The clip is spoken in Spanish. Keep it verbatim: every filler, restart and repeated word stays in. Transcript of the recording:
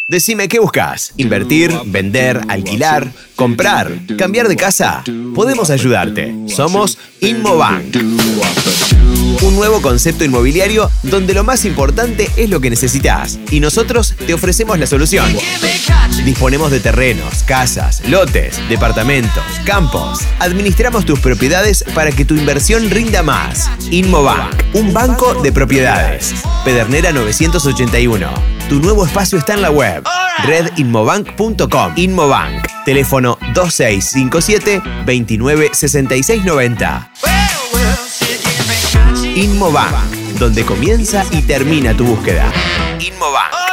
Decime, ¿qué buscas? ¿Invertir, vender, alquilar, comprar, cambiar de casa? Podemos ayudarte. Somos Inmobank. Un nuevo concepto inmobiliario donde lo más importante es lo que necesitas y nosotros te ofrecemos la solución. Disponemos de terrenos, casas, lotes, departamentos, campos. Administramos tus propiedades para que tu inversión rinda más. Inmobank, un banco de propiedades. Pedernera novecientos ochenta y uno. Tu nuevo espacio está en la web red inmobank punto com. Inmobank. Teléfono dos seis cinco siete, dos nueve seis seis nueve cero. Inmobank, donde comienza y termina tu búsqueda. Inmobank.